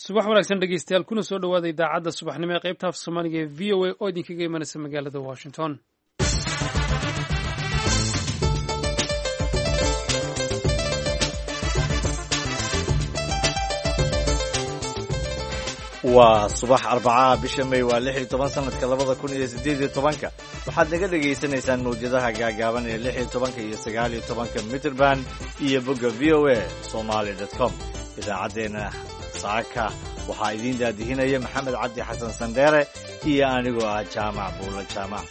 subax wanaagsan dhegeystayaal kuna soo dhawaada idaacadda subaxnimo ee qaybta af soomaaliga ee v o a oo idinkaga imanaysa magaalada washington. waa subax Arbacaa bisha May waa 16 sanadka 2018 waxaad naga dhageysanaysaan mawjadaha gaagaaban ee 16 iyo 19 Meterband iyo bogga voasomali.com. idaacadeena saaka waxaa idin daadihinaya Maxamed Cabdi Xasan Sandheere iyo anigoo ah Jaamac Buulo Jaamac.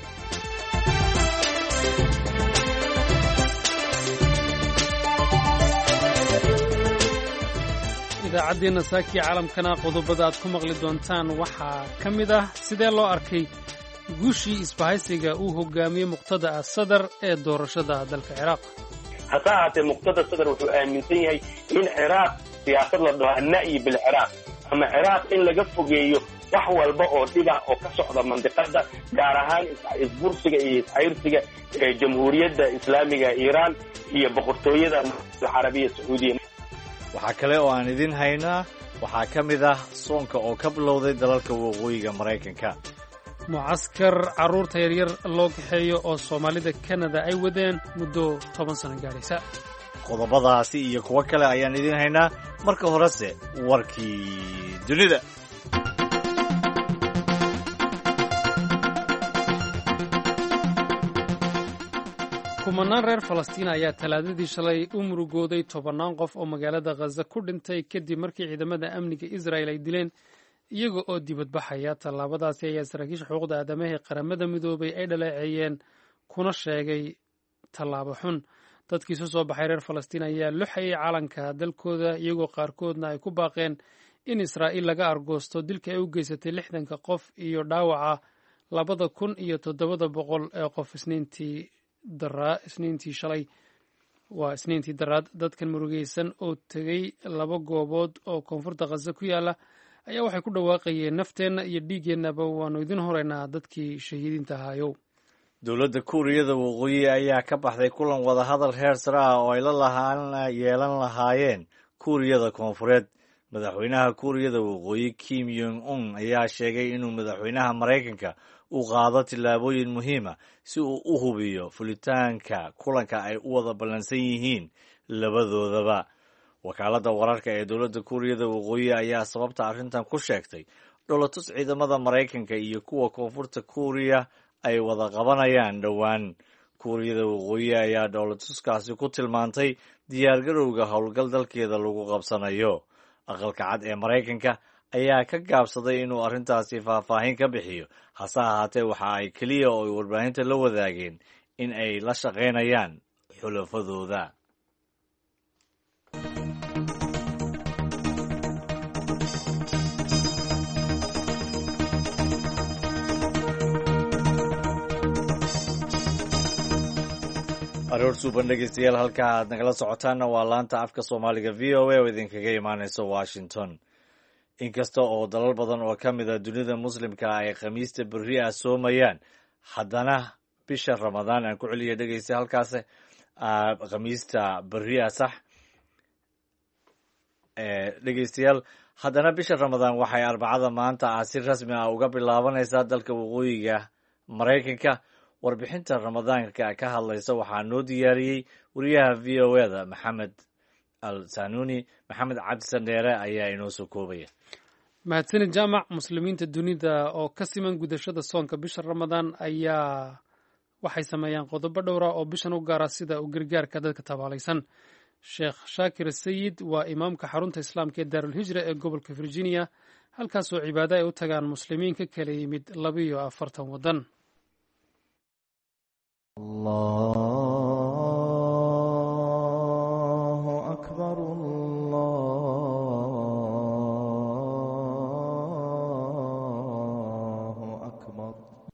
idaacaddeena saakii caalamkana qodobada aad ku maqli doontaan waxaa ka mid ah sidee loo arkay guushii isbahaysiga uu hogaamiyey muqtada sadar ee doorashada dalka Ciraaq. hase ahaatee muqtada sadar wuxuu aaminsan yahay in Ciraaq siyaasad la dhaho an-na'yi bil Ciraaq ama Ciraaq in laga fogeeyo wax walba oo dhibac oo ka socda mandiqada gaar ahaan isbursiga iyo iscayrsiga ee jamhuuriyadda islaamiga Iiraan iyo boqortooyada Carabiga Sacuudiga. waxaa kale oo aan idin haynaa waxaa ka mid ah soonka oo ka bilowday dalalka waqooyiga Maraykanka. mucaskar carruurta yaryar loo kaxeeyo oo Soomaalida Canada ay wadeen muddo 10 sano gaaraysa. qodobadaasi iyo kuwo kale ayaan idin haynaa marka horese warkii dunida. kumanaan reer Falastiin ayaa talaadadii shalay u murugooday 10 qof oo magaalada Gaza ku dhintay kadib markii ciidamada amniga Israel ay dileen iyaga oo dibadbaxaya. tallaabadaasi ayaa saraakiisha xuquuqda aadamaha ee qaramada midoobay ay dhaleeceeyeen kuna sheegay tallaabo xun. dadkii soo baxay reer Falastiin ayaa luxayay calanka dalkooda iyagoo qaarkoodna ay ku baaqeen in Israa'iil laga argoosto dilka ay u geysatay 60 qof iyo dhaawaca 2700 ee qof isniintii shalay waa isniintii daraad. dadkan murugaysan oo tegay 2 goobood oo koonfurta Gaza ku yaala ayaa waxay ku dhawaaqayeen nafteenna iyo dhiigeennaba waanu idin horeynaa dadkii shahiidiinta ahaayow. dowladda Kuuriyada Waqooyi ayaa ka baxday kulan wada hadal heer sare ah oo ay la yeelan lahaayeen Kuuriyada Koonfureed. madaxweynaha Kuuriyada Waqooyi Kim Jong-un ayaa sheegay inuu madaxweynaha Maraykanka u qaado tillaabooyin muhiim ah si uu u hubiyo fulitaanka kulanka ay u wada ballansan yihiin labadoodaba. wakaaladda wararka ee dowladda Kuuriyada Waqooyi ayaa sababta arrintan ku sheegtay dholotus ciidamada Maraykanka iyo kuwa koonfurta Kuuriya ay wada qabanayaan dhowaan. Kuuriyada Waqooyi ayaa dholotuskaasi ku tilmaantay diyaargarowga howlgal dalkeeda lagu qabsanayo. aqalka cad ee Maraykanka ayaa ka gaabsaday inuu arrintaasi faahfaahin ka bixiyo, hase ahaatee waxa ay keliya oo warbaahinta la wadaageen in ay la shaqaynayaan xulafadooda. aroor suuban dhegeystayaal halka aad nagala socotaanna waa laanta afka Soomaaliga VOA oo idinkaga imaanaysa Washington. inkasta oo dalal badan oo ka mid ah dunida muslimka ay khamiista berri ah soomayaan, haddana bisha Ramadaan aan ku celiyo dhegeysta halkaas khamiista berri ah sax dhegeystayaal. haddana bisha Ramadaan waxay Arbacada maanta si rasmi ah uga bilaabanaysaa dalka waqooyiga Maraykanka. warbixinta Ramadaanka ka hadlaysa waxaa noo diyaariyey wariyaha VOA-da Maxamed Al-Sanuuni. Maxamed Cabdi Sandheere ayaa inoo soo koobaya. mahadsanid Jaamac. muslimiinta dunida oo ka siman gudashada soonka bisha Ramadaan ayaa waxay sameeyaan qodobo dhowra oo bishan u gaara sida u gargaarka dadka tabaalaysan. Sheekh Shaakir Sayid waa imaamka xarunta Islaamka ee Daarul Hijra ee gobolka Virginia, halkaasoo cibaado ay u tagaan muslimiin ka kala yimid 42 waddan. الله أكبر الله أكبر.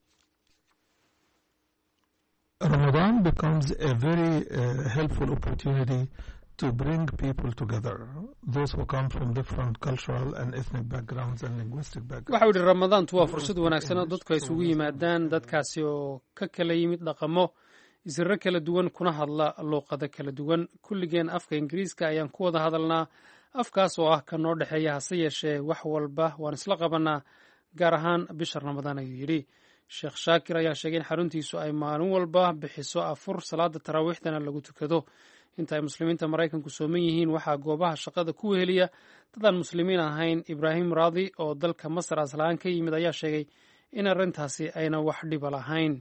Ramadan becomes a very helpful opportunity to bring people together, those who come from different cultural and ethnic backgrounds and linguistic backgrounds. waxa uu yidhi Ramadaantu waa fursad wanaagsan oo dadku ay isugu yimaadaan, dadkaasi oo ka kala yimid dhaqamo isirro kala duwan kuna hadla luuqado kala duwan. kulligeen afka Ingiriiska ayaan ku wada hadalnaa afkaas oo ah ka noo dhexeeya hase yeeshee wax walba waan isla qabanaa gaar ahaan bisha ramadaan ayuu yidhi sheekh shaakir ayaa sheegay in xaruntiisu ay maalin walba bixiso afur salaada taraawiixdana lagu tukado inta ay muslimiinta maraykanku sooman yihiin waxaa goobaha shaqada ku weheliya dadaan muslimiin ahayn ibraahim raadi oo dalka masar aslahaan ka yimid ayaa sheegay in arrintaasi ayna wax dhiba lahayn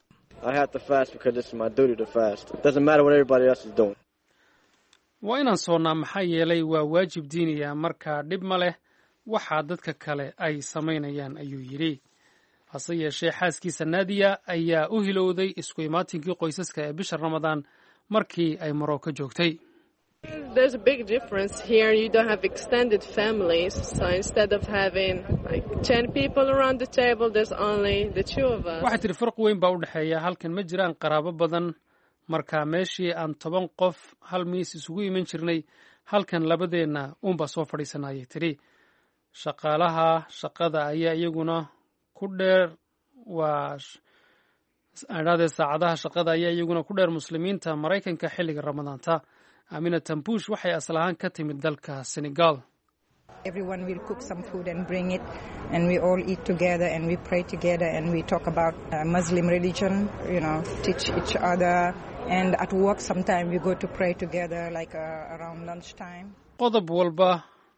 waa inaan soonnaa maxaa yeelay waa waajib diiniya markaa dhib ma leh waxaa dadka kale ay samaynayaan ayuu yidhi hase yeeshee xaaskiisa naadiya ayaa u hilowday isku imaatinkii qoysaska ee bisha ramadaan markii ay Morocco joogtay. There's a big difference here. You don't have extended families, so instead of having like 10 people around the table, there's only the two of us. Waxaa tiri farq weyn baa u dhaxeeya halkan ma jiraan qaraabo badan marka meeshii aan 10 qof hal miis isugu iman jirnay halkan labadeena uunba soo fadhiisanayay tiri shaqaalaha shaqada ayaa iyaguna ku dheer waa aadade saacadaha shaqada ayaa iyaguna ku dheer muslimiinta Mareykanka xilliga Ramadaanta Amina Tambush waxay aslahaan ka timid dalka Senegal. Everyone will cook some food and bring it and we all eat together and we pray together and we talk about Muslim religion, teach each other and at work sometime we go to pray together like around lunchtime. Qodob walba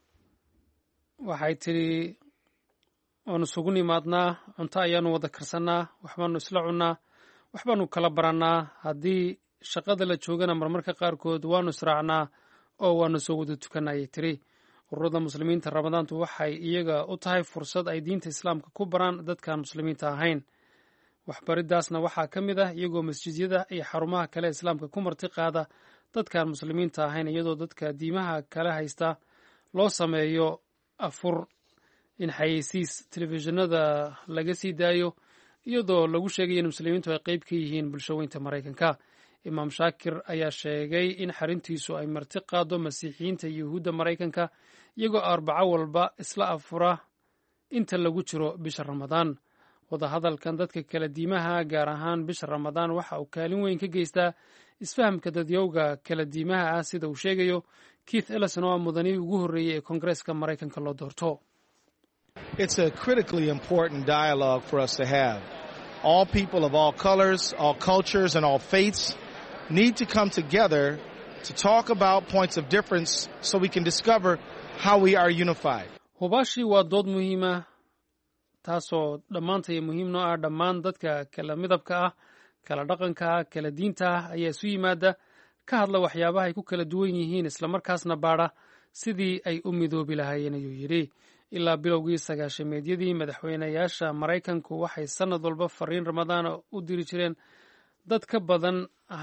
waxay tiri oonu isugu nimaadnaa cunto ayaanu wada karsanaa waxbaanu isla cunnaa waxbaanu kala barannaa haddii shaqada la joogana marmarka qaarkood waanu israacnaa oo waanu soo wada tukanayay tiri ururada muslimiinta ramadaantu waxay iyaga u tahay fursad ay diinta islaamka ku baraan dadkaan muslimiinta ahayn waxbaridaasna waxaa ka mid ah iyagoo masjidyada iyo xarumaha kale islaamka ku marti qaada dadkaan muslimiinta ahayn iyadoo dadka diimaha kale haysta loo sameeyo afur in xayeysiis telefishinada laga sii daayo iyadoo lagu sheegay in muslimiintu ay qayb ka yihiin bulshaweynta Mareykanka Imam Shaakir ayaa sheegay in xarintiisu ay marti qaado masiixiyiinta Yuhuudda Mareykanka iyagoo arbaco walba isla afura inta lagu jiro bisha Ramadaan wada hadalkan dadka kala diimaha gaar ahaan bisha Ramadaan waxa uu kaalin weyn ka geystaa isfahamka dadyowga kala diimaha ah sida uu sheegayo Keith Ellison oo mudanii ugu horeeyay ee Kongareeska Mareykanka loo doorto. It's a critically important dialogue for us to have. All people of all colors, all cultures, and all faiths need to come together to talk about points of difference so we can discover how we are unified. Hubashi waa dood muhiima taasoo dhammaantay muhiimno ah dhammaan dadka kala midabka ah kala dhaqanka ah kala diinta ah ayaa isu yimaada ka hadla waxyaabaha ay ku kala duwan yihiin isla markaasna baadha sidii ay u midoobi lahaayeen ayuu yidhi ilaa bilowgii 90-meedyadii madaxweynayaasha Mareykanku waxay sanad walba fariin Ramadaan u diri jireen dad ka badan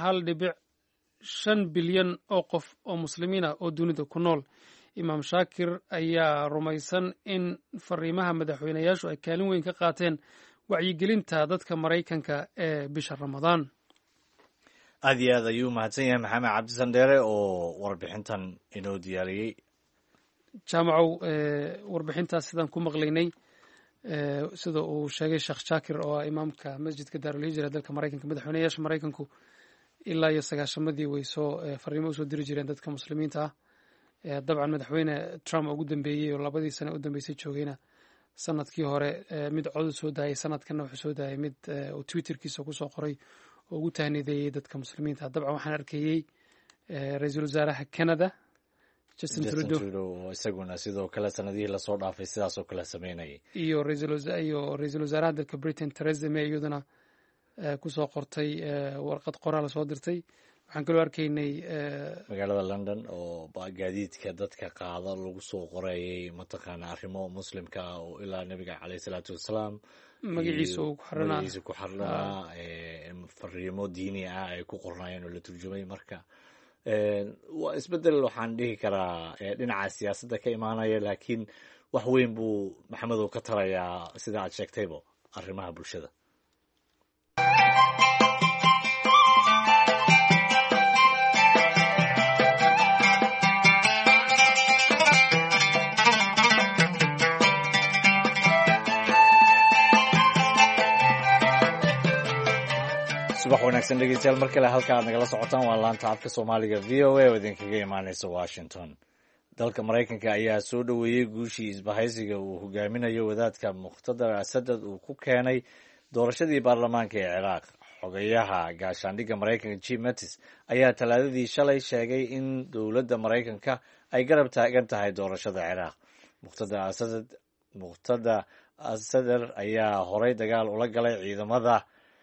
1.5 bilyan oo qof oo muslimiin ah oo dunida ku nool Imam Shaakir ayaa rumaysan in fariimaha madaxweynayaashu ay kaalin weyn ka qaateen wacyigelinta dadka Mareykanka ee bisha Ramadaan aad iyo aad ayuu mahadsan yahay Maxamed Cabdi Sandheere oo warbixintan inoo diyaariyay jaamacow warbixintaas sidaan ku maqlaynay sida uu sheegay Sheekh Shaakir oo imaamka masjidka Daarul Hijra dalka Mareykanka madaxweynayaasha Mareykanku ilaa iyo 90-madii way soo fariimo u soo diri jireen dadka muslimiinta ah dabcan madaxweyne Trump ugu dambeeyay oo 2 sano u dambeysay joogayna sanadkii hore mid cod soo daayay sanadkana wuxuu soo daayay mid uu Twitterkiisa ku soo qoray oo ugu tahniideeyay dadka muslimiinta dabcan waxaan arkayay ra'iisul wasaaraha Canada Justin Trudeau isaguna sidoo kale sanadihii la soo dhaafay sidaas oo kale sameynayay iyo ra'iisul wasaaraha dalka Britain Theresa May iyaduna ku soo qortay warqad qoraal soo dirtay waxaan kaloo arkaynay magaalada London oo gaadiidka dadka qaada lagu soo qorayay mataqaana arrimo muslimka oo ilaa nabiga kaleey salaatu wasalaam magaciisa ku xarnaa fariimo diini ah ay ku qornayeen oo la turjumay marka waa isbedel waxaan dhihi karaa dhinaca siyaasadda ka imaanaya laakiin wax weyn buu maxamedow ka tarayaa sida aad sheegtayba arrimaha bulshada subax wanaagsan dhegeystayaal mar kale halka aad nagala socotaan waa laanta afka Soomaaliga VOA oo idinkaga imaanaysa Washington dalka maraykanka ayaa soo dhoweeyey guushii isbahaysiga uu hogaaminayo wadaadka muqhtadar asadad uu ku keenay doorashadii baarlamaanka ee ciraaq. xogayaha gaashaandhigga maraykanka jim mattis ayaa talaadadii shalay sheegay in dowladda maraykanka ay garab taagan tahay doorashada ciraaq. muqtada asadar ayaa horay dagaal ula galay ciidamada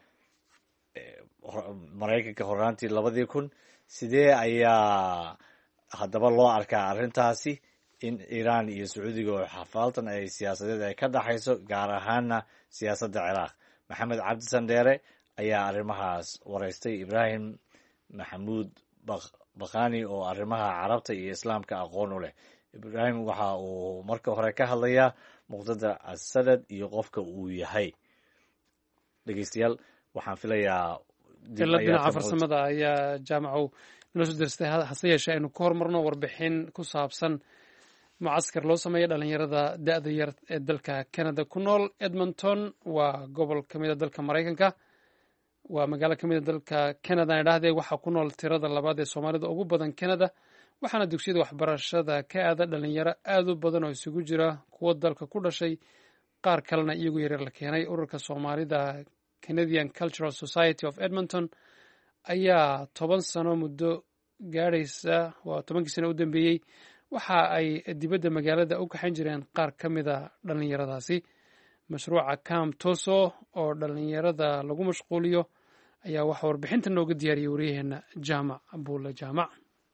maraykanka horraantii 2000. sidee ayaa haddaba loo arkaa arrintaasi in iiraan iyo sacuudiga oo xafaaltan ay siyaasadeed ay ka dhaxayso, gaar ahaana siyaasadda ciraaq? maxamed cabdi sandheere ayaa arrimahaas waraystay ibraahim maxamuud bakhani oo arrimaha carabta iyo islaamka aqoon u leh. ibraahim waxa uu marka hore ka hadlayaa muqtada asadad iyo qofka uu yahay. dhegeystayaal, waxaan filayaa ila dhinaca farsamada ayaa jaamacow nala soo dirstay. hase yeeshee aynu ku hormarno warbixin ku saabsan mucaskar loo sameeya dhalinyarada da-da yar ee dalka canada ku nool. edmonton waa gobol ka mid a dalka maraykanka, waa magaalo ka mid a dalka canada aan idhaahdee. waxaa ku nool tirada labaad ee soomaalida ugu badan canada, waxaana dugsiyada waxbarashada ka aada dhalinyaro aada u badan oo isugu jira kuwo dalka ku dhashay, qaar kalena iyagu yaryar la keenay. ururka soomaalida Canadian Cultural Society of Edmonton ayaa 10 sano muddo gaadhaysa, waa 10kii sano u dambeeyey, waxa ay dibadda magaalada u kaxan jireen qaar ka mid a dhallinyaradaasi. mashruuca Camp Toso oo dhallinyarada lagu mashquuliyo ayaa waxaa warbixinta nooga diyaariyey waryaheena jaamac buule jaamac.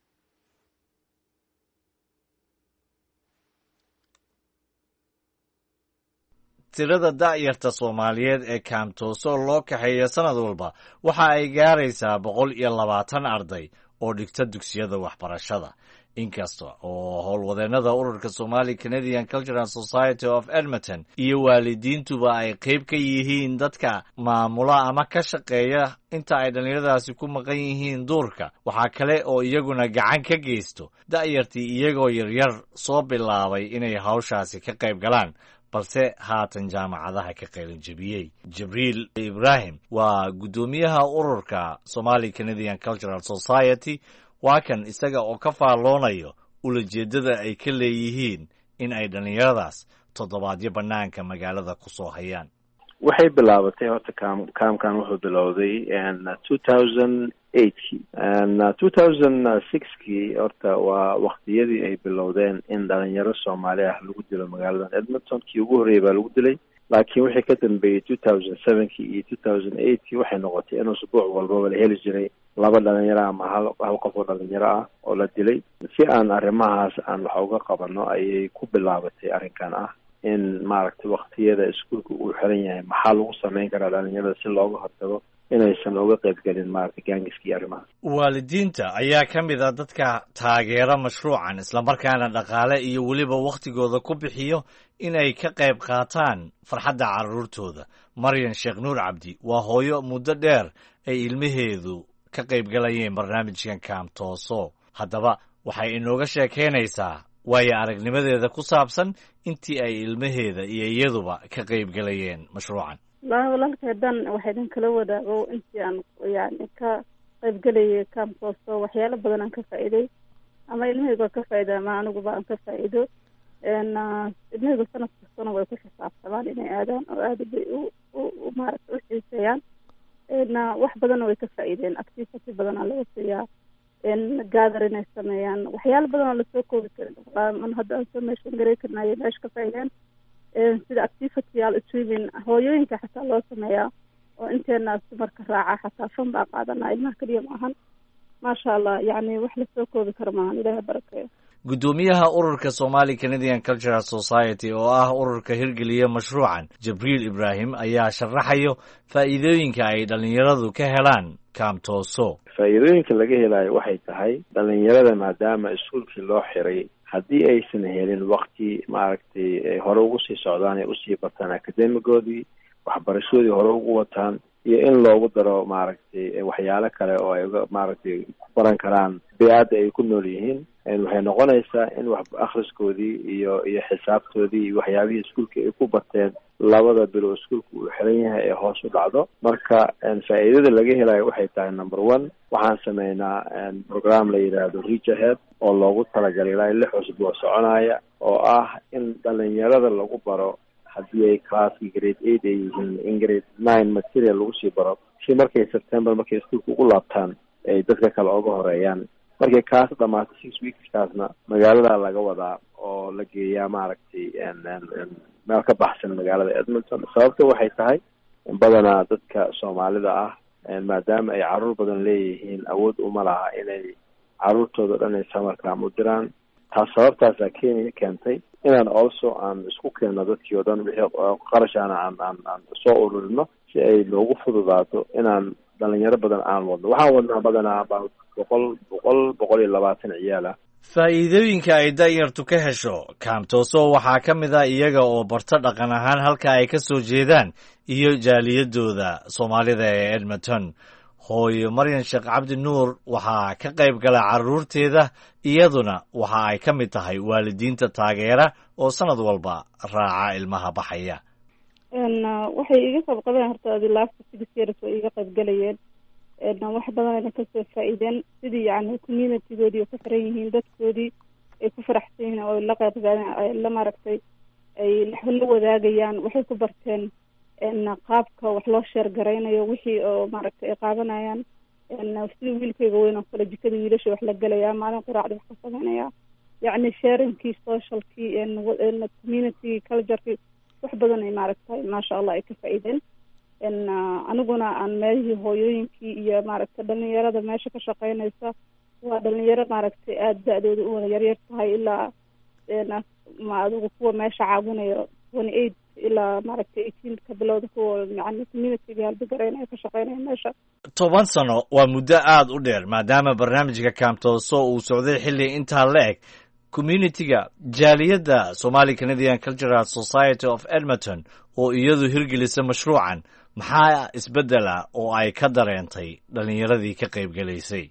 tirada da'yarta Soomaaliyeed ee Camp Toso loo kaxeeyo sanad walba waxa ay gaaraysaa 120 arday oo dhigta dugsiyada waxbarashada. inkasta oo howlwadeennada ururka Somali Canadian Cultural Society of Edmonton iyo waalidiintuba ay qayb ka yihiin dadka maamula ama ka shaqeeya inta ay dhallinyaradaasi ku maqan yihiin duurka, waxaa kale oo iyaguna gacan ka geysto da'yartii iyagoo yaryar soo bilaabay inay hawshaasi ka qayb galaan, balse haatan jaamacadaha ka qalinjabiyey. Jibriil Ibrahim waa guddoomiyaha ururka Somali Canadian Cultural Society. waa kan isaga oo ka faalloonayo ulajeeddada ay ka leeyihiin in ay dhallinyaradaas toddobaadyo bannaanka magaalada ku soo hayaan. waxay bilaabatay horta kaamkan wuxuu bilowday 2008kii 2006kii horta waa waqtiyadii ay bilowdeen in dhalinyaro Soomaali ah lagu dilo magaalada Edmonton. kii ugu horreeyay baa lagu dilay, laakiin wixii ka dambeeyey 2007kii iyo 2008kii waxay noqotay in usbuuc walbaba la heli jiray 2 dhalinyaro ama hal qof oo dhalinyaro ah oo la dilay. si aan arrimahaas aan wax uga qabano ayay ku bilaabatay arrinkan ah in maaragtay waqtiyada iskuulka uu xiran yahay maxaa lagu samayn karaa dhalinyarada si looga hortago inaysan uga qayb gelin maaragtay gaangiskii arrimahaas. waalidiinta ayaa ka mid ah dadka taageera mashruucan, islamarkaana dhaqaale iyo weliba wakhtigooda ku bixiyo in ay ka qayb qaataan farxadda carruurtooda. maryan sheekh nuur cabdi waa hooyo muddo dheer ay ilmaheedu ka qayb galayeen barnaamijkan Camp Toso. haddaba waxay inooga sheekaynaysaa waayo aragnimadeeda ku saabsan intii ay ilmaheeda iyo iyaduba ka qayb galayeen mashruucan. walaalkeedan waxaa idin kala wadaago intii aan yani ka qayb galayay Camp Toso waxyaalo badan aan ka faa'iiday, ama ilmahayga ka faa'iiday ama aniguba aan ka faa'iido. ilmahayga sanad kastana way ku xisaabtamaan inay aadaan oo aada bay u maaragtay u xiiseeyaan. wax badanna way ka faa'iideen, activity badanaa laga siiyaa, gather inay sameeyaan waxyaalo badan oo lasoo koobi karin. hadda aan soo meeshan garay karnaayo meesha ka faa'iideen sida activityyaal swimming, hooyooyinka xataa loo sameeyaa oo inteena dumarka raaca xataa fan baa qaadanaa, ilmaha keliya ma ahan. maasha allah, yani wax lasoo koobi karo maahan, ilaahay barakeeyo. guddoomiyaha ururka Somali Canadian Cultural Society oo ah ururka hirgeliya mashruucan, Jibriil Ibrahim, ayaa sharaxayo faa'iidooyinka ay dhalinyaradu ka helaan Camp Toso. faa'iidooyinka laga helayo waxay tahay dhalinyarada maadaama iskuulkii loo xiray, haddii aysan helin waqti maaragtay hore ugu sii socdaan ay usii bartaan akademigoodii, waxbarashadoodii hore ugu wataan, iyo in loogu daro maaragtay waxyaalo kale oo ay maaragtay ku baran karaan bey'adda ay ku nool yihiin waxay noqonaysaa in wax akhriskoodii iyo xisaabtoodii iyo waxyaabihii iskuulka ay ku barteen labada bilo iskuulka uu xiran yahay ee hoos u dhacdo. marka faa'iidada laga helayo waxay tahay number one, waxaan sameynaa program la yidhaahdo Reach Ahead oo loogu talagalay ilaa 6 usbuuc soconaya, oo ah in dhalinyarada lagu baro haddii ay classki grade 8 ay yihiin in grade 9 material lagu sii baro si markay September markay iskuulka ugu laabtaan ay dadka kale uga horeeyaan. markay kaas dhamaato 6 weeks kaasna magaalada laga wadaa oo la geeyaa maaragtay meel ka baxsan magaalada Edmonton. sababta waxay tahay badanaa dadka Soomaalida ah maadaama ay caruur badan leeyihiin awood uma laha inay caruurtooda dhan ay samarkaam u diraan. taas sababtaasaa keentay inaan also aan isku keenno dadkii oo dhan wixii qarashaana aan soo ururino si ay noogu fududaato inaan dhalinyaro badan aan wadno. waxaan wadnaa badanaa boqol iyo 20 ciyaal ah. faa'iidooyinka ay da'yartu ka hesho Kamtoso waxaa ka mid ah iyaga oo barta dhaqan ahaan halka ay ka soo jeedaan iyo jaaliyadooda Soomaalida ee Edmonton. hooyo Maryan Sheekh Cabdi Nuur waxaa ka qayb gala carruurteeda, iyaduna waxa ay ka mid tahay waalidiinta taageera oo sanad walba raaca ilmaha baxaya. waxay iga qayb qabeen horta last 6 years oo iga qayb galayeen wax badan ay ka soo faa'iideen sidii yani community-goodii oo ku xiran yihiin dadkoodii ay ku faraxsan yihiin oo la qayb gaadeen ay la maaragtay ay la wadaagayaan waxay ku barteen qaabka wax loo sheer garaynayo wixii oo maaragtay ay qaadanayaan sidii wiilkayga weyn oo kale jikada wiilasha wax la gelayaa maalin quraacda wax ka sameynaya yacni sharingkii socialkii community culturekii wax badan ay maaragtay maasha allah ay ka faa'iideen aniguna aan meelihii hooyooyinkii iyo maaragtay dhalinyarada meesha ka shaqeynaysa waa dhalinyaro maaragtay aada da-dooda u wada yaryar tahay ilaa adigu kuwa meesha caawinayo 28 ilaa maaragtay 18 ka bilowda kuwa yani community-ga halbagareynaya ka shaqeynaya meesha. 10 sano waa muddo aada u dheer maadaama barnaamijka Kamtoso uu socday xilli intaa la eg. community-ga jaaliyadda Somali Canadian Cultural Society of Edmonton oo iyadu hirgelisa mashruucan, maxaa isbedela oo ay ka dareentay dhalinyaradii ka qayb galaysay?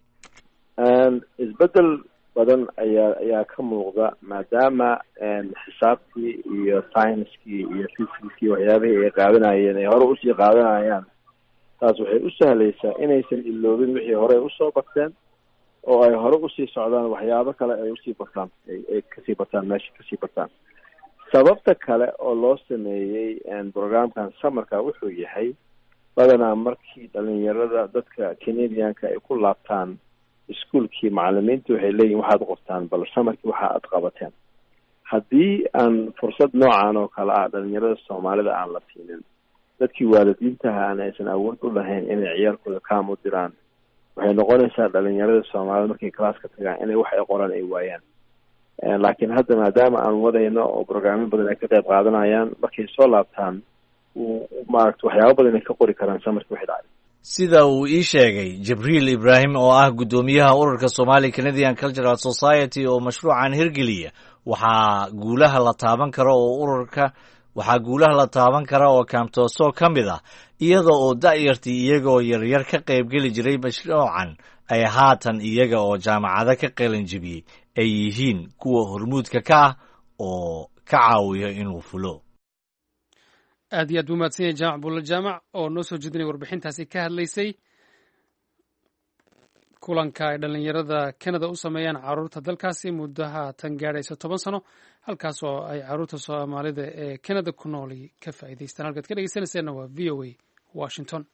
isbedel badan ayaa ka muuqda maadaama xisaabtii iyo science-kii iyo physics-kii waxyaabihii ay qaadanayeen ay hore usii qaadanayaan. taas waxay u sahlaysaa inaysan iloobin wixii hore usoo barteen oo ay hore usii socdaan waxyaabo kale ay usii bartaan ay kasii bartaan meesha kasii bartaan. sababta kale oo loo sameeyey programkan samarka wuxuu yahay badanaa markii dhalinyarada dadka Canadianka ay ku laabtaan iskuulkii macallimiintu waxay leeyihin waxaad qortaan bal samarkii waxa aad qabateen. haddii aan fursad noocan oo kale ah dhalinyarada Soomaalida aan la siinin, dadkii waalidiintaha aan aysan awood u lahayn inay ciyaalkooda kaam u diraan, waxay noqonaysaa dhalinyarada Soomaalida markay classka tagaan inay wax ay qoraan ay waayaan. laakiin hadda maadaama aan wadayno oo programyo badan ay ka qayb qaadanayaan, markay soo laabtaan maaragta waxyaabo badan ay ka qori karaan samarkii wixii dhacay. sida uu ii sheegay Jibriil Ibrahim oo ah guddoomiyaha ururka Somali Canadian Cultural Society oo mashruucan hirgeliya, waxaa guulaha la taaban kara oo Kamtoso ka mid ah iyada oo da'yartii iyagoo yaryar ka qayb geli jiray mashruucan ay haatan iyaga oo jaamacado ka qalin jebiyey ay yihiin kuwa hormuudka ka ah oo ka caawiya inuu fulo. aad iyo aad buu mahadsan yahay jaamac buulla jaamac oo noo soo jeedinaya warbixintaasi ka hadlaysay kulanka ay dhallinyarada Canada u sameeyaan carruurta dalkaasi muddaha tan gaadhaysa 10 sano, halkaas oo ay carruurta Soomaalida ee Canada ku nool ka faa'iidaystaan. halkaad ka dhegeysanaysaana waa VOA Washington.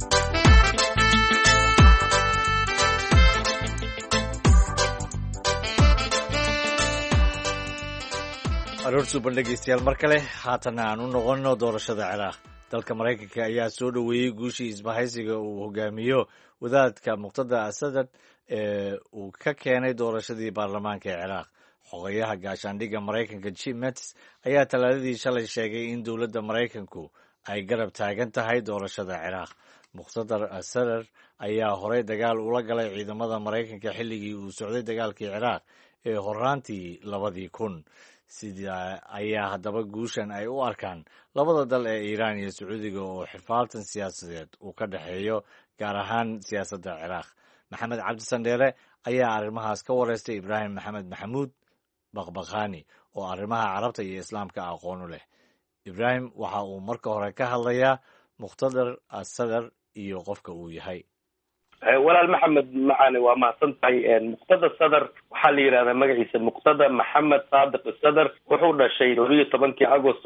aroorsuban dhegeystayaal mar kale haatana aan u noqono doorashada Ciraaq. dalka Mareykanka ayaa soo dhoweeyey guushii isbahaysiga uu hogaamiyo wadaadka Muqtada Asadad ee uu ka keenay doorashadii baarlamaanka ee Ciraaq. xogayaha gaashaandhigga Mareykanka Jim Mattis ayaa talaadadii shalay sheegay in dowladda Mareykanku ay garab taagan tahay doorashada Ciraaq. muqtadar asadar ayaa horey dagaal ula galay ciidamada maraykanka xilligii uu socday dagaalkii ciraaq ee horaantii 2000 sidaa ayaa haddaba guushan ay u arkaan labada dal ee iiraan iyo sacuudiga oo xifaaltan siyaasadeed uu ka dhexeeyo gaar ahaan siyaasadda ciraaq maxamed cabdi sandheere ayaa arrimahaas ka wareystay ibraahim maxamed maxamuud baqbaqaani oo arrimaha carabta iyo islaamka aqoon u leh ibraahim waxa uu marka hore ka hadlayaa muqtadar asadar iyo qofka uu yahay walaal maxamed macane waa mahadsan tahay muqtada sadar waxaa la yidhahdaa magaciisa muqtada maxamed saadiq sadar wuxuu dhashay 12 agost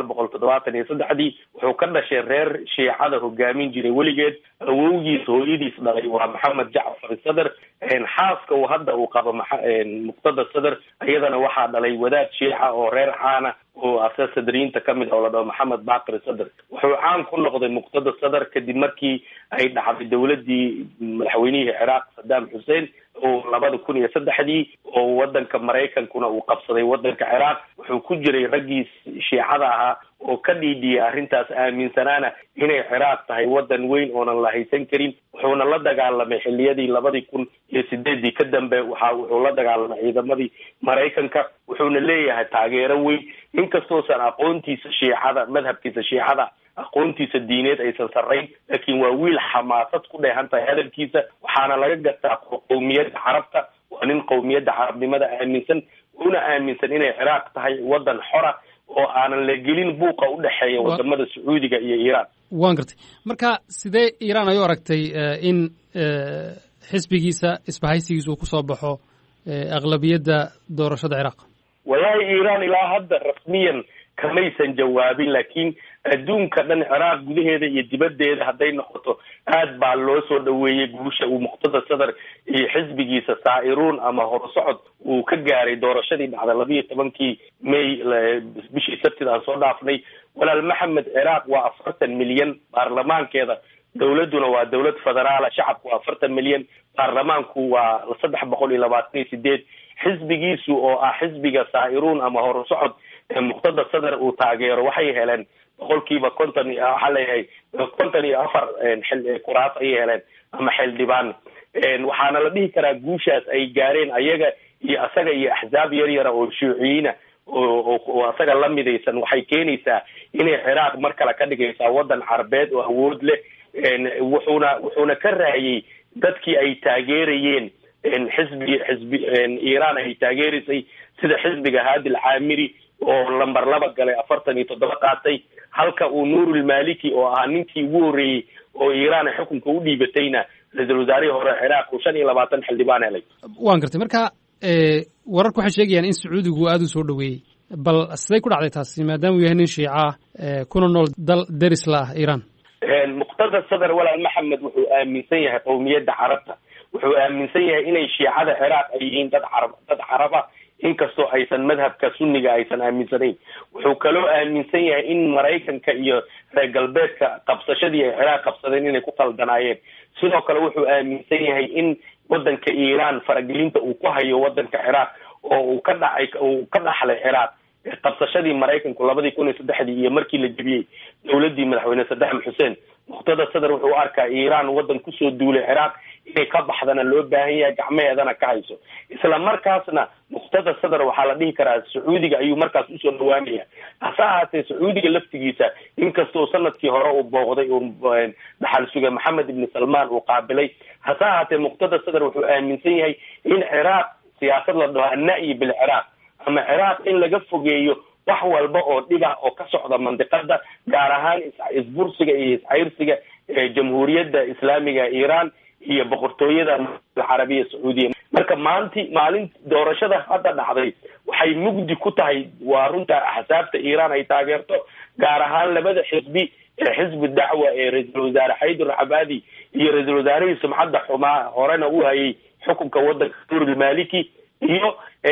1973 wuxuu ka dhashay reer shiicada hogaamin jiray weligeed awowgiis hooyadiis dhalay waa maxamed jacfar sadar xaaska uu hadda uu qabo muqtada sadar iyadana waxaa dhalay wadaad shiica oo reer caana oo asaas sadriinta kamid oo la dhaho maxamed baqir sadar wuxuu caan ku noqday muqtada sadar kadib markii ay dhacday dawladii madaxweynihii ciraaq saddam xuseen oo 2003 oo wadanka maraykankuna uu qabsaday wadanka ciraaq wuxuu ku jiray raggii shiicada ahaa oo ka dhiidhiyay arrintaas aaminsanaana inay ciraaq tahay wadan weyn oonan la haysan karin wuxuuna la dagaalamay xilliyadii 2008 ka dambe wuxuu la dagaalamay ciidamadii maraykanka wuxuuna leeyahay taageero weyn inkastoosan aqoontiisa shiicada madhabkiisa shiicada aqoontiisa diineed aysan sarrayn laakiin waa wiil xamaasad ku dheehan tahay hadalkiisa waxaana laga gartaa qowmiyadda carabta waa nin qowmiyadda carabnimada aaminsan una aaminsan inay ciraaq tahay wadan xora oo aanan la gelin buuqa u dhexeeya wadamada sacuudiga iyo iiraan waan gartay marka sidee iiraan ay u aragtay in xisbigiisa isbahaysigiisa uu kusoo baxo aqlabiyadda doorashada ciraaq walahi iiraan ilaa hadda rasmiyan kamaysan jawaabin laakiin adduunka dhan ciraaq gudaheeda iyo dibadeeda hadday noqoto aad baa loo soo dhaweeyey guusha uu muqtada sadar iyo xisbigiisa saa'iruun ama horusocod uu ka gaaray doorashadii dhacday 12 May bishii Sabtida aan soo dhaafnay walaal maxamed ciraaq waa 40 milyan baarlamaankeeda dawladuna waa dawlad federaala shacabku waa 40 milyan baarlamaanku waa 328 xisbigiisu oo ah xisbiga saa'iruun ama horusocod muqtada sadar uu taageero waxay heleen 50% waxaa leeyahay 54 kuraas ayay heleen ama xildhibaan waxaana la dhihi karaa guushaas ay gaareen ayaga iyo asaga iyo axzaab yaryara oo shuuciyiina oo asaga la midaysan waxay keenaysaa inay ciraaq mar kale ka dhigaysaa wadan carbeed oo awood leh wuxuuna ka raayay dadkii ay taageerayeen xisbi iiraan ay taageerisay sida xisbiga haadil caamiri oo lambar 2 galay 47 qaatay halka uu nuurul maliki oo ahaa ninkii ugu horeeyay oo iiraan xukunka u dhiibatayna ra'iisul wasaarihii hore ciraaq uu 25 xildhibaan helay waan gartay marka wararku waxay sheegayaan in sacuudigu aad u soo dhaweeyay bal sidee ku dhacday taasi maadaama uu yahay nin shiica kuna nool dal deris la ah iiraan muqtada sadar walaal maxamed wuxuu aaminsan yahay qowmiyadda carabta wuxuu aaminsan yahay inay shiicada ciraaq ay yihiin dad caraba inkastoo aysan madhabka sunniga aysan aaminsanayn wuxuu kaloo aaminsan yahay in maraykanka iyo reer galbeedka qabsashadii ay ciraaq qabsadeen inay ku qaldanaayeen sidoo kale wuxuu aaminsan yahay in wadanka iiraan faragelinta uu ku hayo wadanka ciraaq oo uu ka dhaxlay ciraaq qabsashadii maraykanku 2003 iyo markii la jebiyey dawladii madaxweyne saddam xuseen muqtada sadar wuxuu arkaa iiraan wadan kusoo duulay ciraaq inay ka baxdana loo baahan yahay gacmaheedana ka hayso isla markaasna muqtada sadar waxaa la dhihi karaa sacuudiga ayuu markaas usoo dhawaamaya hase ahaatee sacuudiga laftigiisa inkastoo sanadkii hore uu booqday uu dhaxal suga maxamed ibn salmaan uu qaabilay hase ahaatee muqtada sadar wuxuu aaminsan yahay in ciraaq siyaasad la dhaho an-na'yi bil ciraaq ama ciraaq in laga fogeeyo wax walba oo dhiba oo ka socda mandiqada gaar ahaan isbursiga iyo iscayrsiga jamhuuriyadda islaamiga iiraan iyo boqortooyada carabiya sacuudiya marka maalin doorashada hadda dhacday waxay mugdi ku tahay waa runta axsaabta iiraan ay taageerto gaar ahaan labada xisbi xisbi dacwa ee ra-iisul wasaare xaydar cabaadi iyo ra-iisul wasaarihii sumcadda xumaa horena u hayay xukunka wadanka nuurul maliki iyo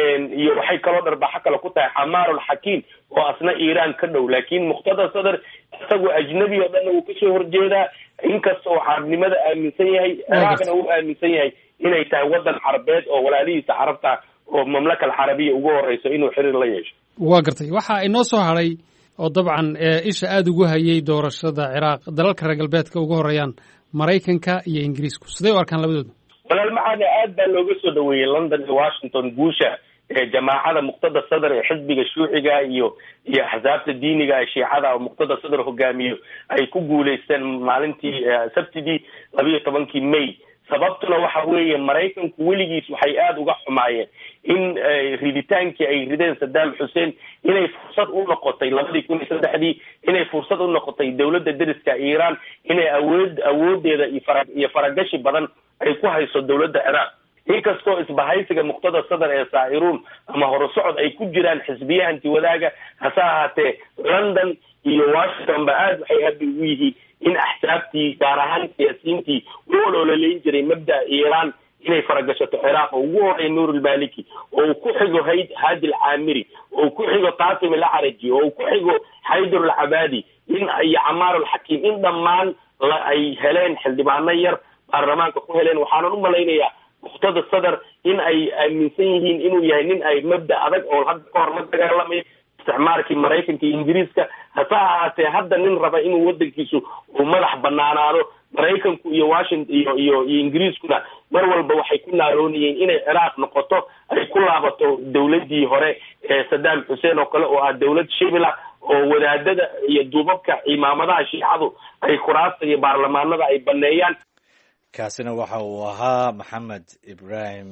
waxay kaloo dharbaxo kale ku tahay xamaarul xakiim oo asna iiraan ka dhow laakiin muqtada sadar isagoo ajnabi oo dhanna uu kasoo horjeedaa inkasta oo carabnimada aaminsan yahay ciraaqna uu aaminsan yahay inay tahay wadan carabeed oo walaalihiisa carabta oo mamlaka alcarabiya ugu horeyso inuu xiriir la yeesho waa gartay waxaa inoo soo hadhay oo dabcan isha aada ugu hayay doorashada ciraaq dalalka reer galbeedka ugu horeeyaan maraykanka iyo ingiriisku siday u arkaan labadooda walaal maxaana aad baa looga soo dhaweeyey london iyo washington guusha jamaacada muqtada sadr ee xisbiga shuuciga iyo axsaabta diiniga ee shiicada oo muqtada sadr hogaamiyo ay ku guuleysteen maalintii sabtidii 12 May sababtuna waxa weeye maraykanku weligiis waxay aada uga xumaayeen in riditaankii ay rideen Saddam Hussein inay fursad u noqotay 2003 inay fursad u noqotay dawladda dariska Iran inay awoodeeda iyo faragashi badan ay ku hayso dawladda Iraq inkastoo isbahaysiga muqtada sadr ee saa'iruun ama horusocod ay ku jiraan xisbiyahanti wadaaga hase ahaatee London iyo Washington ba aad waxay habi u yihiin in axsaabtii gaar ahaan siyaasiyiintii ololayn jiray mabda Iran inay faragashato Ciraaq oo ugu horeeyay Nuur al-Maliki oo ku xigo Hadi al-Amiri oo ku xigo Qasim al-Araji oo ku xigo Haydar al-Abadi in ay Ammar al-Hakim in dhammaan ay heleen xildhibaano yar baarlamaanka ku heleen waxaan u malaynayaa muqtada sadr in ay aaminsan yihiin inuu yahay nin ay mabda adag oo hadda ka hor la dagaalamay isticmaalkii maraykanka iyo ingiriiska hase ahaatee hadda nin raba inuu wadankiisu uu madax banaanaado maraykanku iyo washington iyo ingiriiskuna mar walba waxay ku naaroonayeen inay ciraaq noqoto ay ku laabato dawladii hore ee Saddam Hussein oo kale oo ah dawlad shibila oo wadaadada iyo duubabka imaamadaha shiicadu ay kuraasta iyo baarlamaanada ay baneeyaan kaasina waxa uu ahaa ibrahim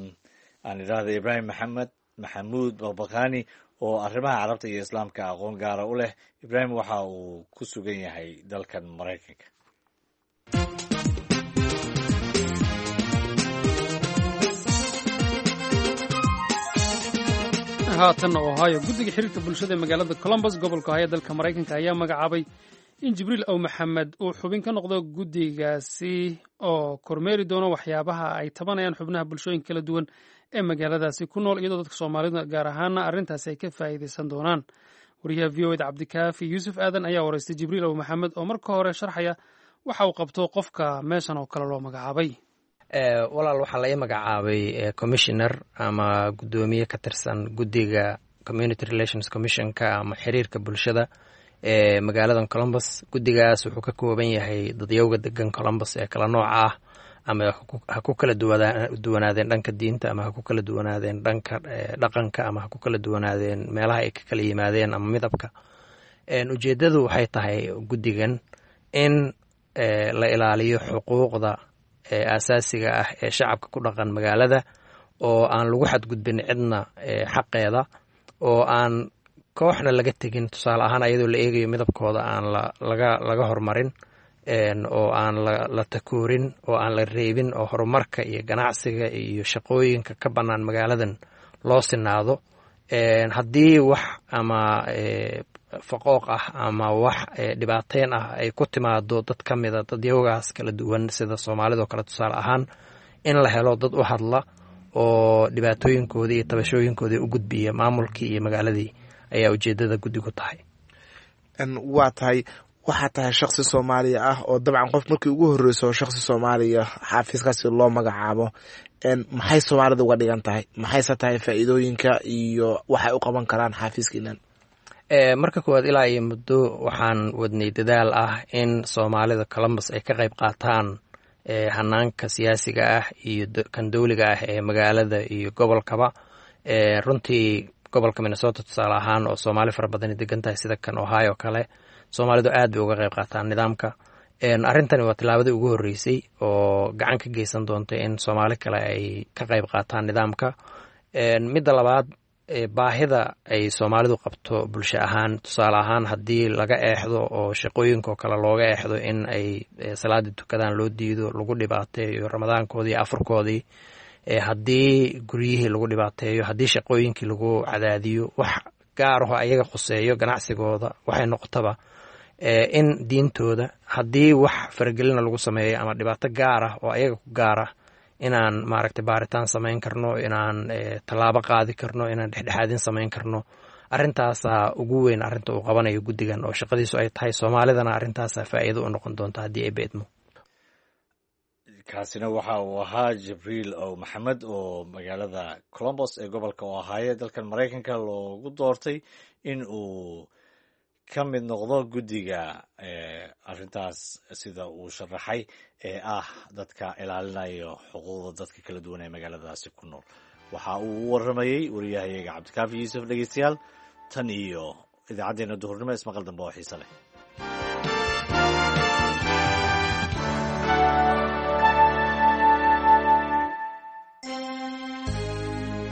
maxamuud babakani oo arrimaha carabta iyo islaamka aqoon gaara u leh ibrahim waxa uu ku sugan yahay dalkan maraykanka haatan ohio guddiga xiriirka bulshada ee magaalada columbus gobolka ohio dalka maraykanka ayaa magacaabay in jibriil ow maxamed uu xubin ka noqdo guddigaasi oo kormeeri doono waxyaabaha ay tabanayaan xubnaha bulshooyinka kala duwan ee magaaladaasi ku nool iyadoo dadka soomaalida gaar ahaana arrintaasi ay ka faa'iidaysan doonaan wariyaha v o eda cabdikaafi yuusuf aadan ayaa wareystay jibriil ow maxamed oo marka hore sharxaya waxa uu qabto qofka meeshan oo kale loo magacaabay walaal waxaa la ii magacaabay commissioner ama guddoomiye ka tirsan guddiga community relations commissionka ama xiriirka bulshada ee magaaladan columbus guddigaas wuxuu ka kooban yahay dadyowga degan columbus ee kala nooca ah ama ha ku kala duwanaadeen dhanka diinta ama ha ku kala duwanaadeen dhanka dhaqanka ama ha ku kala duwanaadeen meelaha ay ka kala yimaadeen ama midabka ujeeddadu waxay tahay guddigan in la ilaaliyo xuquuqda aasaasiga ah ee shacabka ku dhaqan magaalada oo aan lagu xadgudbin cidna xaqeeda oo aan kooxna laga tegin tusaale ahaan ayadoo la eegayo midabkooda aan laga hormarin oo aan la takoorin oo aan la reebin oo horumarka iyo ganacsiga iyo shaqooyinka ka bannaan magaaladan loo sinaado haddii wax ama faqooq ah ama wax dhibaateyn ah ay ku timaado dad ka mida dadyowgaas kala duwan sida soomaalidoo kale tusaale ahaan in la helo dad u hadla oo dhibaatooyinkoodii iyo tabashooyinkoodii u gudbiya maamulkii iyo magaaladii ayaa ujeedada guddigu tahay waa tahay waxaa tahay shaksi soomaaliya ah oo dabcan qof markii ugu horreyso shaksi soomaaliya xaafiiskaasi loo magacaabo maxay soomaalida uga dhigan tahay maxayse tahay faa'iidooyinka iyo waxay u qaban karaan xaafiiskiinan marka koowaad ilaa iyo muddo waxaan wadnay dadaal ah in soomaalida columbus ay ka qayb qaataan hanaanka siyaasiga ah iyo kan dawliga ah ee magaalada iyo gobolkaba runtii gobolka minnesota tusaale ahaan oo soomaali fara badani degan tahay sida kan ohio kale soomaalidu aad bay uga qayb qaataan nidaamka arrintani waa tillaabadii ugu horreysay oo gacan ka geysan doonta in soomaali kale ay ka qayb qaataan nidaamka midda labaad baahida ay soomaalidu qabto bulsho ahaan tusaale ahaan haddii laga eexdo oo shaqooyinkao kale looga eexdo in ay salaadii tukadaan loo diido lagu dhibaateeyo ramadaankoodii iyo afurkoodii haddii guryihii lagu dhibaateeyo haddii shaqooyinkii lagu cadaadiyo wax gaar aho ayaga khuseeyo ganacsigooda waxay noqotaba in diintooda haddii wax faragelina lagu sameeyo ama dhibaato gaar ah oo ayaga ku gaar ah inaan maaragtay baaritaan samayn karno inaan tallaabo qaadi karno inaan dhexdhexaadin samayn karno arrintaasaa ugu weyn arrinta uu qabanayo guddigan oo shaqadiisu ay tahay soomaalidana arrintaasaa faa'iido u noqon doonta haddii ay beedmo kaasina waxa uu ahaa jibriil ow maxamed oo magaalada columbus ee gobolka ohio dalkan maraykanka loogu doortay in uu ka mid noqdo guddiga arrintaas sida uu sharaxay ee ah dadka ilaalinayo xuquuqda dadka kala duwan ee magaaladaasi ku nool. waxa uu u waramayey wariyahayaga cabdikaafi yuusuf. dhegeystayaal, tan iyo idaacaddeenna duhurnimo ismaqal dambe oo xiise leh.